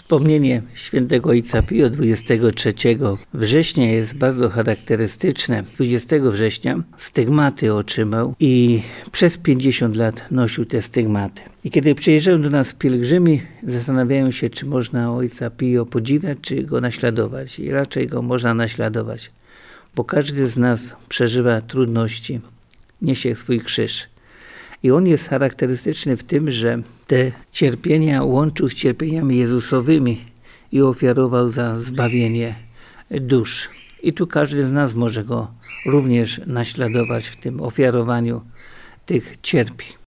Wspomnienie świętego ojca Pio 23 września jest bardzo charakterystyczne. 20 września stygmaty otrzymał i przez 50 lat nosił te stygmaty. I kiedy przyjeżdżają do nas pielgrzymi, zastanawiają się, czy można ojca Pio podziwiać, czy go naśladować. I raczej go można naśladować, bo każdy z nas przeżywa trudności, niesie swój krzyż. I on jest charakterystyczny w tym, że te cierpienia łączył z cierpieniami Jezusowymi i ofiarował za zbawienie dusz. I tu każdy z nas może go również naśladować w tym ofiarowaniu tych cierpień.